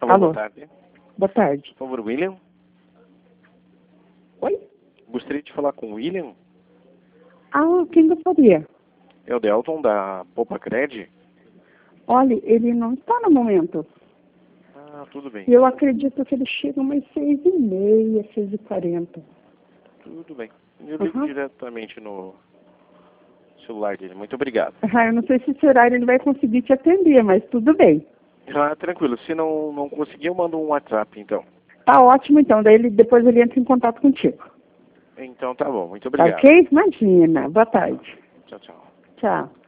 Alô, Alô. boa tarde. Boa tarde. Por favor, William? Oi? Gostaria de falar com o William. Ah, quem gostaria? É o Delton, da Poupa Cred. Olha, ele não está no momento. Ah, tudo bem. Eu acredito que ele chega umas 6h30, 6h40. Tudo bem. Eu ligo diretamente no celular dele. Muito obrigado. Eu não sei se esse horário ele vai conseguir te atender, mas tudo bem. Ah, tranquilo. Se não conseguir, eu mando um WhatsApp, então. Tá ótimo, então. Daí depois ele entra em contato contigo. Então tá bom. Muito Tá obrigado. ok? Imagina. Boa tarde. Tchau, tchau. Tchau.